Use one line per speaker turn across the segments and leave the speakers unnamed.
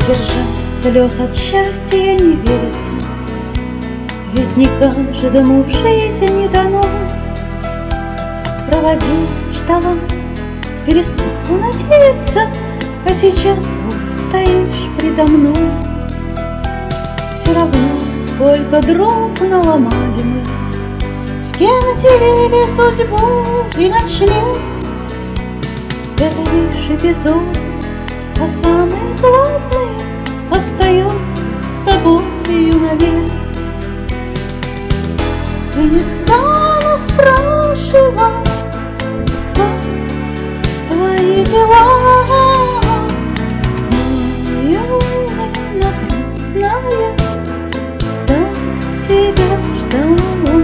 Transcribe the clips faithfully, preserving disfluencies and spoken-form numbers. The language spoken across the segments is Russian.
Сдержать слез от счастья не верится, ведь не каждому в жизни дано проводить талант. Перестал надеяться, а сейчас вот стоишь предо мной. Все равно, сколько дров наломали мы, с кем делили судьбу и ночлег. Это лишь эпизод, а самое главное остается с тобою навек. И не стану спрашивать, как твои дела. Знаю, наверное, как тебя ждала.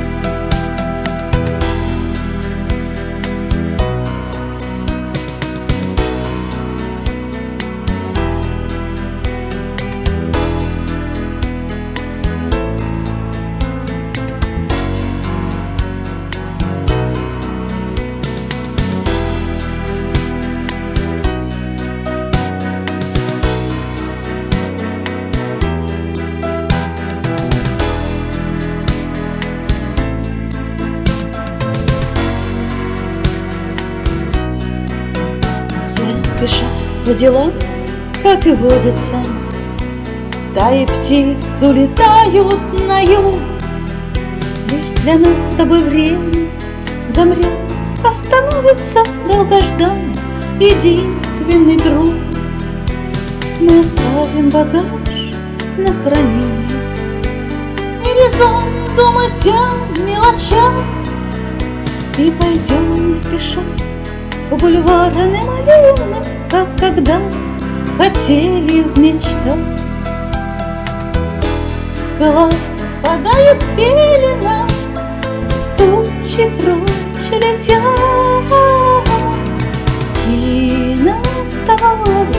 Спешат по делам, как и водится, стаи птиц улетают на юг. Лишь для нас с тобой время замрет, остановится долгожданный единственный друг. Мы оставим багаж на хранение и резон думать о мелочах, и пойдем не спеша по бульварам миллионов, как когда хотели в мечтах. С глаз падает пелена, тучи прочь летят, и настало